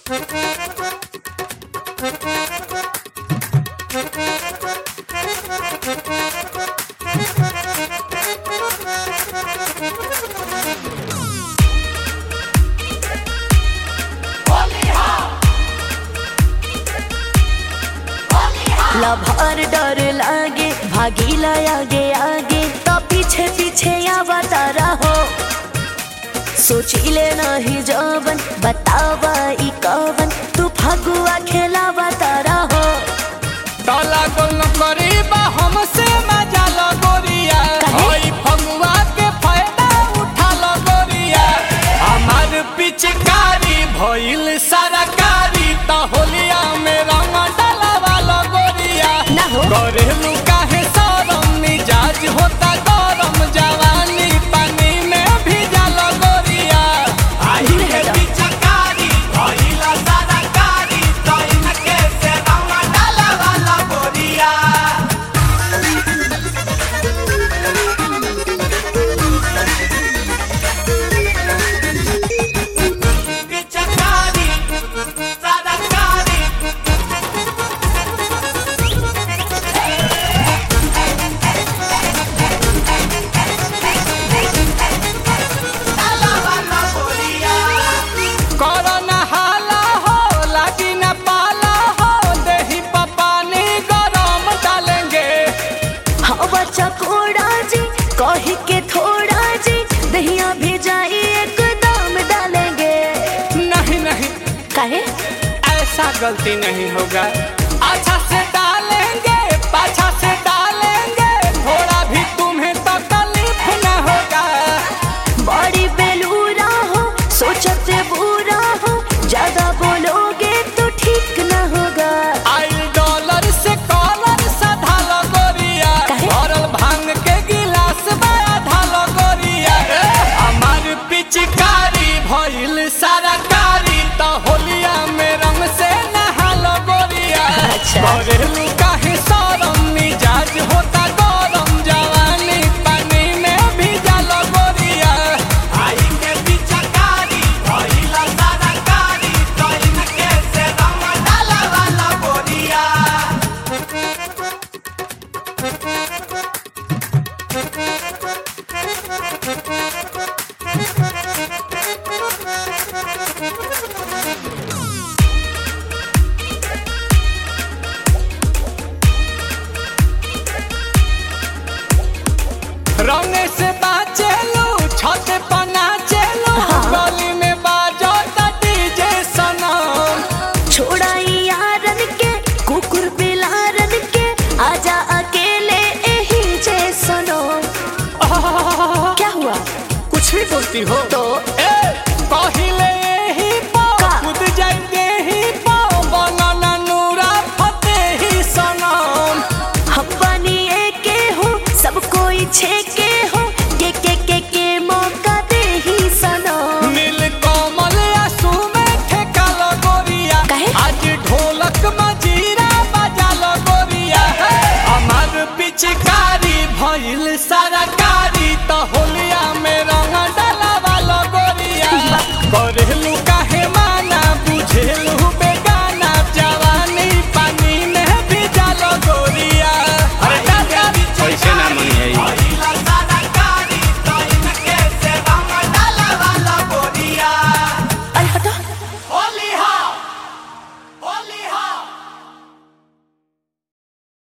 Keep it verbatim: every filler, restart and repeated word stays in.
Lover डर लागे भागीला आगे आगे तो पीछे पीछे आवता रहो। सोचिले नहीं जवन बतावा ई कवन तू फगुआ खेलावता रहो। डाला गोल करीबा हमसे मजा लो गोरिया, ओई फगुआ के फायदा उठा लो गोरिया। हमार पिचकारी भइल सरकारी त होलिया में रंग डालवा लो गोरिया। करेलू काहे शरम मिजाज होता गरम जवानी पानी में भिजा लो गोरिया। आई है पिचकारी भइल सरकारी त इनके से रंग डालवा लो गोरिया। पिचकारी सरकारी कोरोना हाला हो लागी न पाला हो दही पपानी गरम डालेंगे। हाँ बच्चा कोड़ा जी कही के थोड़ा जी दहिया भेजाई एकदम डालेंगे। नहीं नहीं काहे ऐसा गलती नहीं होगा, अच्छा से डालेंगे पाछा से डालेंगे, थोड़ा भी तुम्हें तकलीफ न होगा। बड़ी बेलूरा हो सोचते बुरा हो, ज्यादा बोलोगे तो ठीक न होगा। आई डॉलर से कॉलर सधा लो गोरिया, भरल भांग के गिलास आधा लो गोरिया। हमार पिचकारी भइल सरकारी त होलिया में रंग से नहा लो गोरिया। करेलू काहे शरम मिजाज होता गरम जवानी पानी में भिजा लो गोरिया। आई के पिचकारी भइल सरकारी त इनके से रंग डालवा लो गोरिया। रंग से बाचे लो छत पना चलो, गली में बाजो त डीजे सनम। छोड़ाई यारन के कुकुर बिलारन के आजा अकेले यही जे सुनो। क्या हुआ कुछ भी बोलती हो तो ए, कही